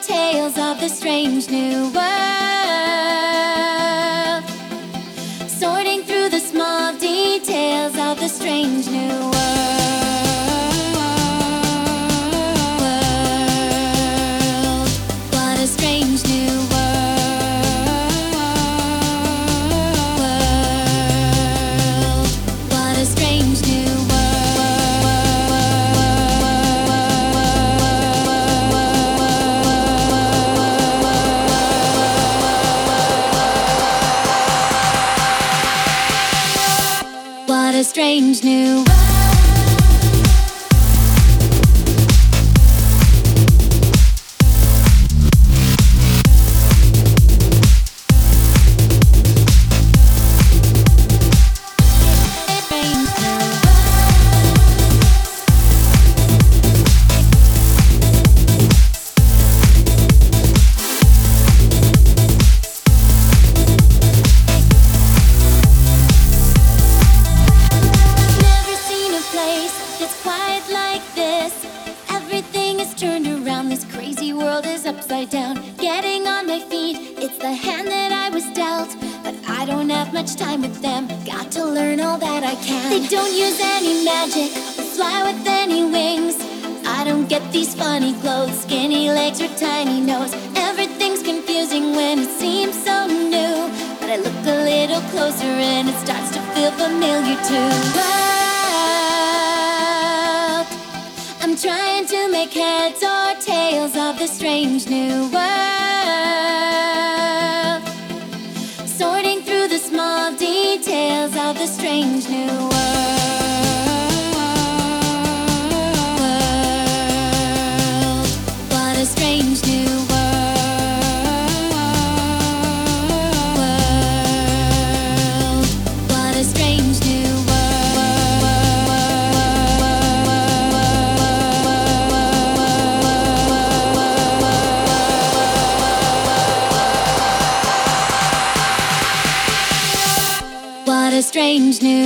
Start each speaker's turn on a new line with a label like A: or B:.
A: tales of the strange new world. Sorting through the small details of the strange new world. What a strange new world. What a strange new What a strange new world. It's quiet like this. Everything is turned around. This crazy world is upside down. Getting on my feet, it's the hand that I was dealt. But I don't have much time with them. Got to learn all that I can. They don't use any magic or fly with any wings. I don't get these funny clothes, skinny legs or tiny nose. Everything's confusing when it seems so new. But I look a little closer and it starts to feel familiar too. I'm trying to make heads or tails of the strange new world. Sorting through the small details of the strange new world. What a strange new world. What a strange new world. What a strange new